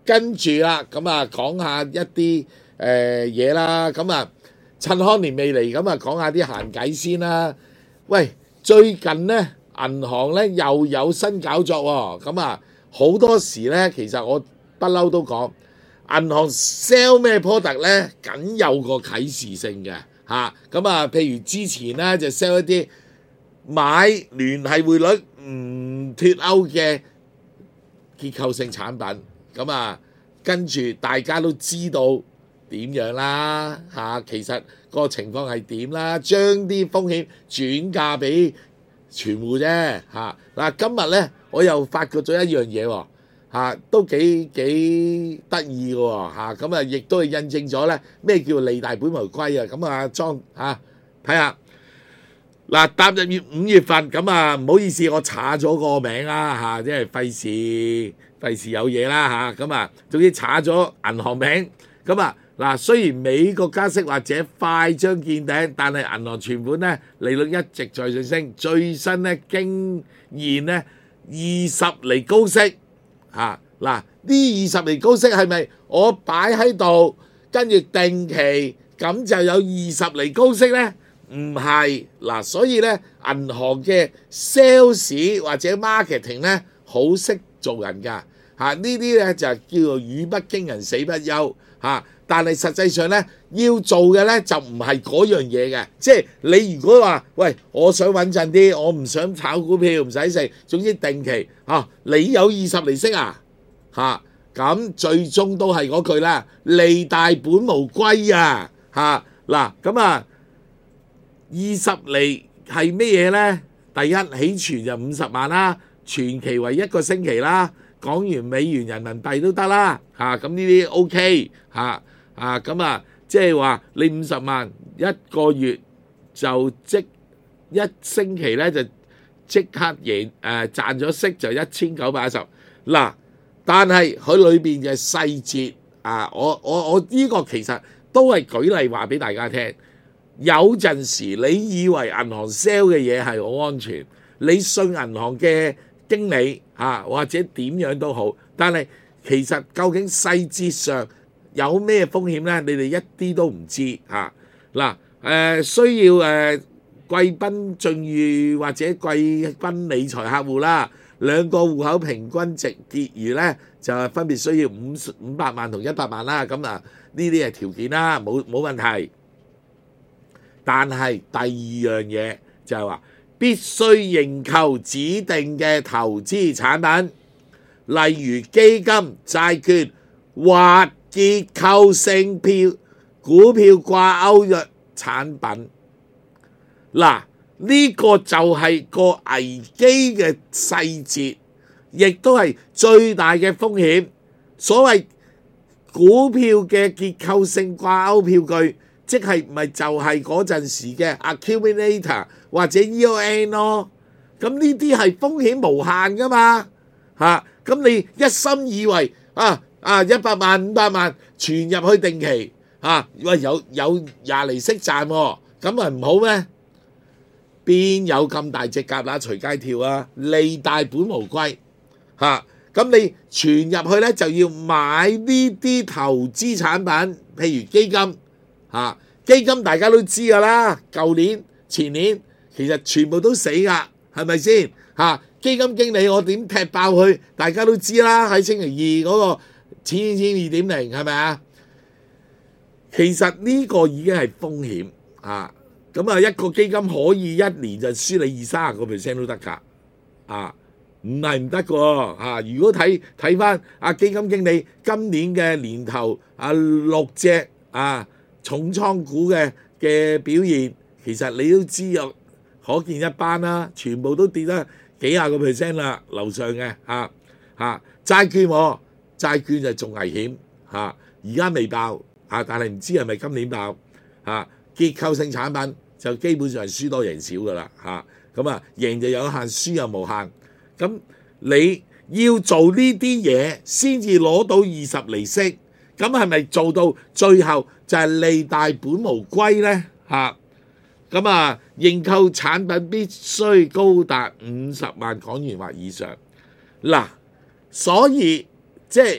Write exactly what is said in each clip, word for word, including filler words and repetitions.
跟住啦，咁啊講下一啲誒嘢啦，咁啊趁康年未嚟，咁啊講下啲閒偈先啦。喂，最近咧銀行咧又有新搞作喎，咁啊好多時咧，其實我不嬲都講銀行 sell 咩 product 咧，梗有個啟示性嘅嚇。咁啊，譬如之前咧就 sell 一啲買聯繫匯率唔脫歐嘅結構性產品，咁啊跟住大家都知道點樣啦嚇，其實個情況係點啦，將啲風險轉嫁俾存戶啫嚇。嗱，今日咧我又發覺咗一樣嘢喎嚇，都幾幾得意嘅喎嚇，咁啊亦都係印證咗咧咩叫利大本無歸啊。咁啊莊嚇睇下。嗱，踏入月五月份，咁啊唔好意思，我查咗個名啦嚇，即係費事費事有嘢啦嚇，咁啊總之查咗銀行名，咁啊嗱，雖然美國加息或者快將見頂，但係銀行存款咧利率一直在上升，最新咧經驗咧二十厘高息嚇，嗱呢二十厘高息係咪我擺喺度，跟住定期咁就有二十厘高息咧？唔係嗱，所以咧銀行嘅 sales 或者 marketing 咧好識做人㗎嚇，呢啲咧就係叫做語不驚人死不休嚇，但係實際上咧要做嘅咧就唔係嗰樣嘢嘅，即係你如果話喂，我想穩陣啲，我唔想炒股票，唔使食，總之定期嚇、啊，你有二十厘息啊嚇，咁最終都係嗰句啦，利大本無歸啊嚇，嗱咁啊。二十厘係咩嘢呢？第一起存就五十萬啦，存期為一個星期啦，港元、美元、人民幣都得啦嚇，咁呢啲 OK 嚇啊，咁啊即係話你五十萬一個月就即一星期呢，就即刻贏誒賺咗息就一千九百一十嗱，但係佢裏邊嘅細節啊，我我我呢個其實都係舉例話俾大家聽。有陣時你以為銀行 sell 嘅嘢係好安全，你信銀行嘅經理嚇或者點樣都好，但係其實究竟細節上有咩風險呢？你哋一啲都唔知嚇。嗱誒，需要誒貴賓晉譽或者貴賓理財客戶啦，兩個戶口平均值結餘呢，就分別需要五五百萬同一百萬啦。咁啊呢啲係條件啦，冇冇問題。但係第二樣嘢就係話必須認購指定嘅投資產品，例如基金、債券或結構性票股票掛鈎嘅產品。嗱，呢個就係個危機嘅細節，亦都係最大嘅風險。所謂股票嘅結構性掛鈎票據，即係咪就係嗰陣時嘅 accumulator 或者 E O N 咯？咁呢啲係風險無限噶嘛嚇？咁、啊、你一心以為啊啊一百萬五百萬存入去定期嚇，喂、啊、有有廿厘息賺喎，咁咪唔好咩？邊有咁大隻蛤乸隨街跳啊？利大本無歸嚇，咁、啊、你存入去咧就要買呢啲投資產品，譬如基金。嚇、啊、基金大家都知㗎啦，舊年前年其實全部都死㗎，係咪先嚇？基金經理我點踢爆佢，大家都知啦。喺星期二嗰個千千二點零係咪啊？其實呢個已經係風險嚇，咁啊一個基金可以一年就輸你二三十個 percent 都得㗎，啊唔係唔得㗎嚇。如果睇睇翻啊基金經理今年嘅年頭啊六隻啊。重倉股嘅嘅表現，其實你都知有可見一斑啦，全部都跌得幾廿個 percent 啦，樓上嘅嚇嚇債券喎，債券就仲危險嚇，而家未爆嚇，但係唔知係咪今年爆嚇。結構性產品就基本上係輸多贏少噶啦嚇，咁啊贏就有限，輸又無限。咁你要做呢啲嘢先至攞到二十厘息。咁係咪做到最後就係利大本無歸呢？嚇，咁啊，認購產品必須高達五十萬港元或以上。嗱，所以即係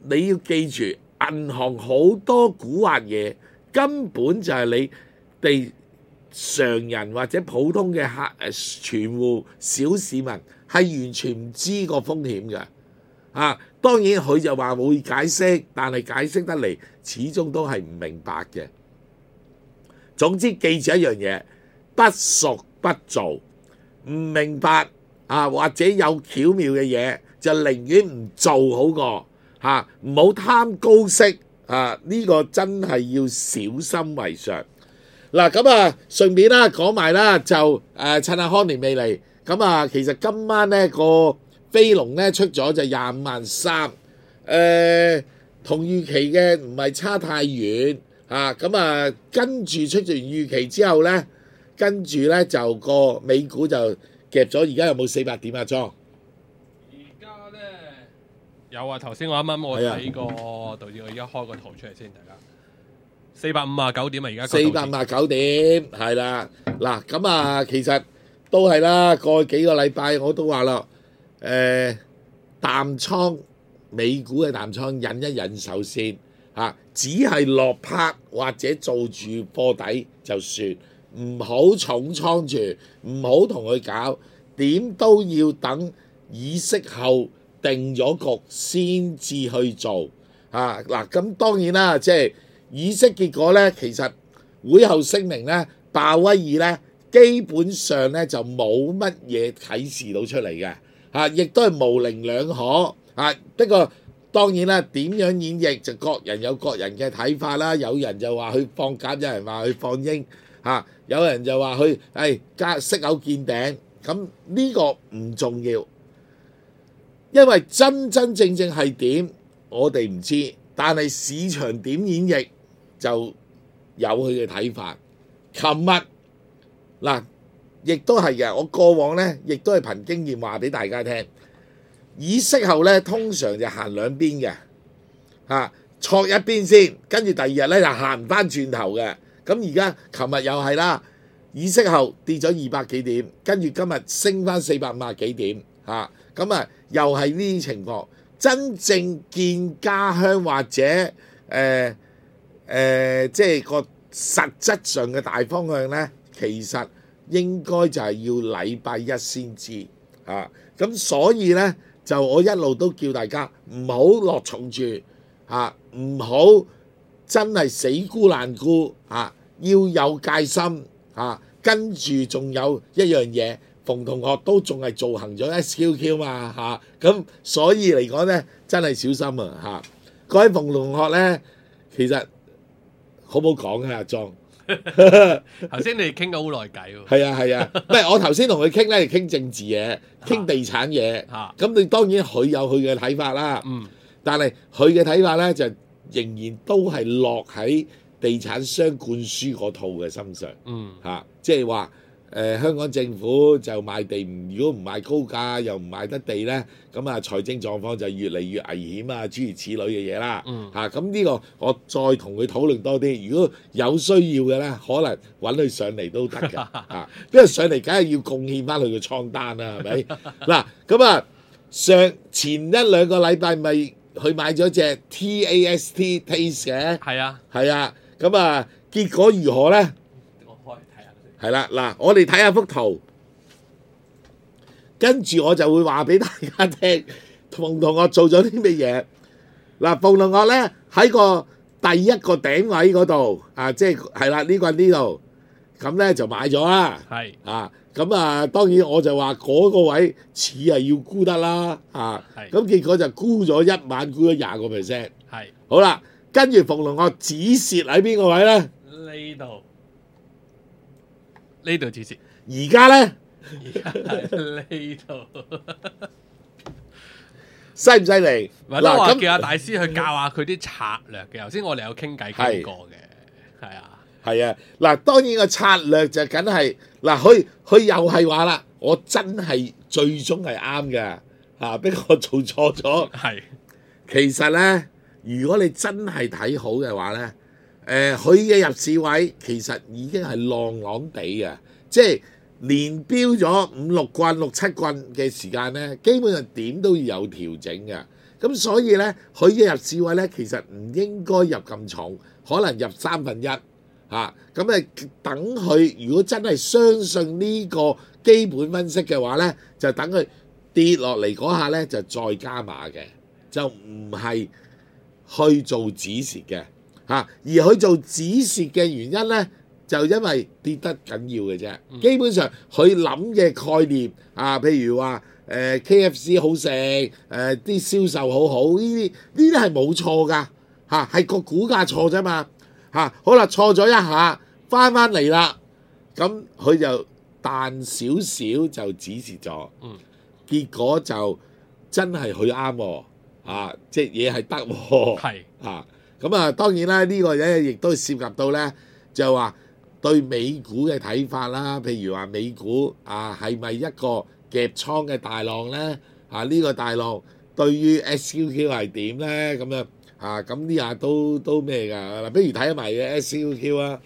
你要記住，銀行好多蠱惑嘢，根本就係你哋常人或者普通嘅客誒存戶小市民係完全唔知個風險嘅。啊，當然佢就話會解釋，但係解釋得嚟始終都係唔明白嘅。總之記住一樣嘢，不熟不做，唔明白啊或者有巧妙嘅嘢，就寧願唔做好過嚇，唔好貪高息啊！呢個真係要小心為上。嗱咁啊，順便啦講埋啦，就誒、呃、趁阿康年未嚟，咁啊其實今晚呢個飛龍咧出咗就廿五萬三，誒同預期嘅唔係差太遠嚇，咁啊跟住出完預期之後咧，跟住咧就個美股就夾咗，而家有冇四百點啊莊？ 而家咧有啊，頭先我啱啱我睇過導致我而家開個圖出嚟先，大家四百五啊九點啊，而家四百五啊九點係啦，嗱咁啊其實都係啦，過去幾個禮拜我都話啦。誒、呃、淡倉美股嘅淡倉忍一忍手先嚇、啊，只係落拍或者做住貨底就算，唔好重倉住，唔好同佢搞，點都要等議息後定咗局先至去做嚇。嗱、啊、咁當然啦，即係議息結果咧，其實會後聲明咧，鮑威爾咧基本上咧就冇乜嘢啟示到出嚟嘅。啊！亦都係模棱兩可啊！不過當然啦，點樣演繹就各人有各人嘅睇法啦。有人就話佢放鴿，有人話佢放鷹，嚇、啊、有人就話佢誒加息口見頂。咁呢個唔重要，因為真真正正係點我哋唔知，但係市場點演繹就有佢嘅睇法。琴日嗱。亦都係嘅，我過往咧，亦都係憑經驗話俾大家聽。議息後咧，通常就行兩邊嘅，嚇，錯一邊先，跟住第二日咧就行唔翻轉頭嘅。咁而家琴日又係啦，議息後跌咗二百幾點，跟住今日升翻四百五十幾點，嚇，咁啊又係呢啲情況。真正見家鄉或者誒誒、呃呃，即係個實質上嘅大方向咧，其實應該就係要禮拜一先知啊，咁所以呢，就我一路都叫大家唔好落重注啊，唔好真係死沽爛沽啊，要有戒心啊。跟住仲有一樣嘢，馮同學都仲係做行咗 S Q Q 嘛嚇，咁、啊、所以嚟講呢，真係小心啊嚇。各位馮同學呢，其實好唔好講啊阿莊？ 頭先你哋傾咗好耐偈喎， 係啊係啊，唔係我頭先同佢傾咧，傾政治嘢，傾地產嘢，咁你當然佢有佢嘅睇法啦，嗯，但係佢嘅睇法咧就仍然都係落喺地產商灌輸嗰套嘅身上，嗯，嚇，即係話誒香港政府就賣地，如果唔賣高價又唔賣得地咧，咁啊財政狀況就越嚟越危險啊，諸如此類嘅嘢啦，嗯，嚇，咁呢個我再同佢討論多啲，如果有需要嘅咧，可能揾佢上嚟都得嘅，嚇，因為上嚟梗係要貢獻翻佢嘅倉單啦，係咪？嗱，咁啊上前一兩個禮拜咪去買咗隻 T A S T Taste 嘅，係啊，係啊，咁啊結果如何咧？係啦，嗱，我哋睇下幅圖，跟住我就會話俾大家聽，馮同學做咗啲咩嘢。嗱，馮同學咧喺個第一個頂位嗰度，啊，即係係啦，呢個呢度，咁咧就買咗啦。係啊，咁啊，當然我就話嗰個位似係要沽得啦，啊，咁結果就沽咗一晚，沽咗廿個 percent。係，好啦，跟住馮同學止蝕喺邊個位咧？ 呢度。呢度止蝕， 而家咧， 而家喺呢度， 犀唔犀利？ 嗱，咁叫阿大師去教下佢啲策略嘅。頭先我哋有傾偈傾過嘅，係啊， 係啊。嗱，當然個策略就梗係嗱，佢佢又係話啦，我真係最終係啱嘅嚇，不過我做錯咗。係，其實咧，如果你真係睇好嘅話咧。誒，佢嘅入市位其實已經係浪浪地嘅，即係連標咗五六棍、六七棍嘅時間咧，基本上點都要有調整嘅。 咁所以咧，佢嘅入市位咧其實唔應該入咁重，可能入三分一嚇。咁誒等佢如果真係相信呢個基本分析嘅話咧，就等佢跌落嚟嗰下咧就再加碼嘅，就唔係去做止蝕嘅嚇。而佢做止蝕嘅原因咧，就因為跌得緊要嘅啫。基本上佢諗嘅概念啊，譬如話。誒、呃、K F C 好食，誒、呃、啲銷售好好，呢啲呢啲係冇錯㗎嚇，係個股價錯啫嘛嚇。好啦，錯咗一下，翻翻嚟啦，咁佢就彈少少就止蝕咗， 嗯， 結果就真係佢啱喎啊！即係嘢係得喎， 係啊咁啊，當然啦，呢、呢個嘢亦都涉及到咧，就話對美股嘅睇法啦，譬如話美股啊係咪一個夾倉嘅大浪咧，啊呢、呢個大浪對於 S Q Q 係點咧？咁樣啊，咁呢下都都咩㗎？嗱，不如睇埋嘅 S Q Q 啊，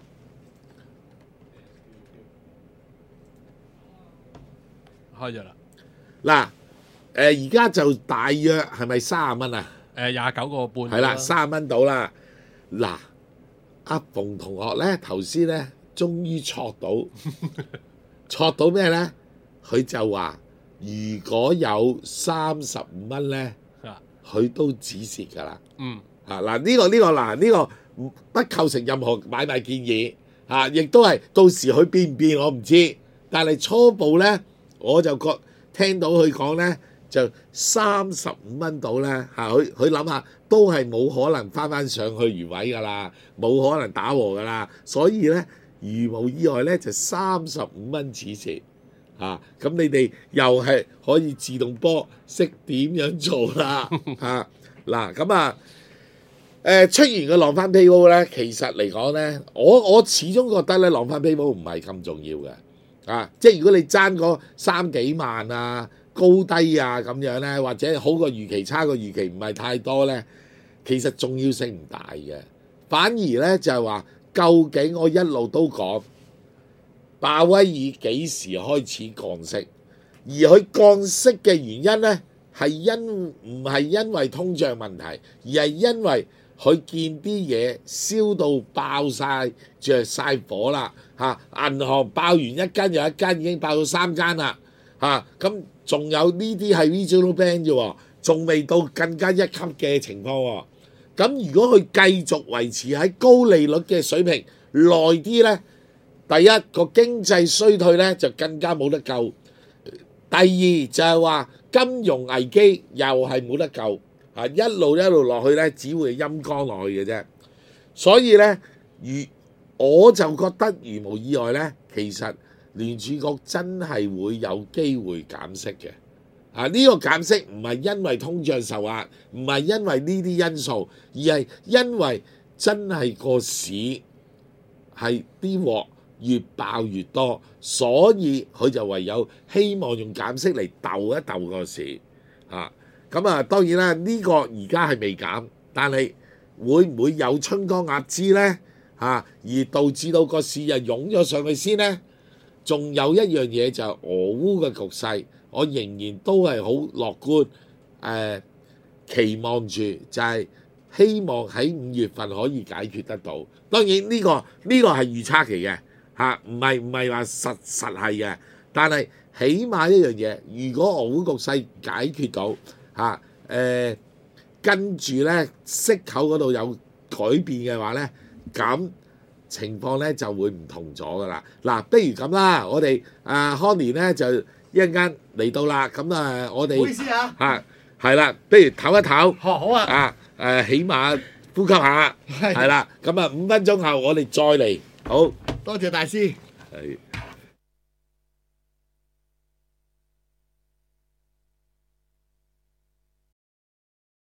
開咗啦。 嗱誒而家就大約係咪三十蚊啊？ 誒廿九個半。 係啦，三十蚊到啦。嗱，阿馮同學咧頭先咧，終於錯到錯到咩咧？佢就話：如果有三十五蚊咧，佢都止蝕㗎啦。 嗯。 啊嗱，呢個呢個嗱呢個不構成任何買賣建議啊，亦都係到時佢變唔變我唔知，但係初步咧我就覺聽到佢講咧就三十五蚊到咧嚇，佢佢諗下都係冇可能翻翻上去原位㗎啦，冇可能打和㗎啦，所以咧如無意外咧就三十五蚊止蝕。啊！咁你哋又係可以自動波識點樣做啦嚇嗱咁啊誒出現嘅浪翻 Payroll 咧，其實嚟講咧，我我始終覺得咧浪翻 Payroll 唔係咁重要嘅啊！即係如果你爭嗰三幾萬啊高低啊咁樣咧，或者好過預期差過預期唔係太多咧，其實重要性唔大嘅，反而咧就係話究竟我一路都講。鮑威爾幾時開始降息？而佢降息嘅原因呢，係因唔係因為通脹問題，而係因為佢見啲嘢燒到爆晒、着晒火啦嚇！銀行爆完一間又一間，已經爆到三間啦嚇！咁仲有呢啲係 regional bank 啫喎，仲未到更加一級嘅情況喎。咁如果佢繼續維持喺高利率嘅水平耐啲呢？第一個經濟衰退咧就更加冇得救，第二就係話金融危機又係冇得救，啊一路一路落去咧只會陰乾落去嘅啫。所以咧，如我就覺得如無意外咧，其實聯儲局真係會有機會減息嘅。啊呢個減息唔係因為通脹受壓，唔係因為呢啲因素，而係因為真係個市係啲鑊越爆越多，所以佢就唯有希望用減息嚟鬥一鬥個市啊！咁啊，當然啦，呢、這個而家係未減，但係會唔會有春江鴨資呢？啊，而導致到個市又湧咗上去先呢？仲有一樣嘢就係俄烏嘅局勢，我仍然都係好樂觀，誒、呃、期望住就係希望喺五月份可以解決得到。當然呢、這個呢、這個係預測期嘅。嚇，唔係唔係話實實係嘅，但係起碼一樣嘢，如果俄烏局勢解決到嚇，誒跟住咧息口嗰度有改變嘅話咧，咁情況咧就會唔同咗噶啦。嗱，不如咁啦，我哋啊康年咧就一陣間嚟到啦，咁啊我哋唔好意思啊嚇係啦，不如唞一唞， 好好啊， 啊誒起碼呼吸下，係啦，咁啊五分鐘後我哋再嚟，好。 多謝大師。 係。